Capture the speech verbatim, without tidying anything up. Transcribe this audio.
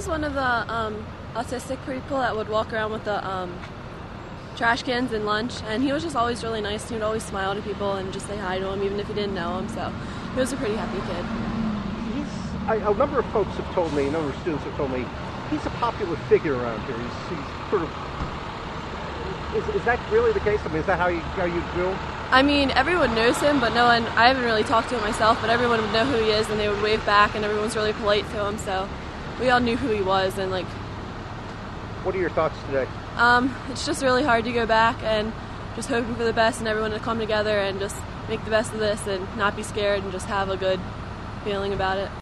was one of the um, autistic people that would walk around with the um, trash cans and lunch, and he was just always really nice. He would always smile to people and just say hi to them, even if he didn't know them. So he was a pretty happy kid. He's, I, a number of folks have told me, a number of students have told me, he's a popular figure around here. He's, he's sort of. Is, is that really the case? I mean, is that how you how you feel? I mean, everyone knows him, but no one. I haven't really talked to him myself, but everyone would know who he is, and they would wave back, and everyone's really polite to him. So we all knew who he was, and like. What are your thoughts today? Um, it's just really hard to go back, and just hoping for the best, and everyone to come together and just make the best of this, and not be scared, and just have a good feeling about it.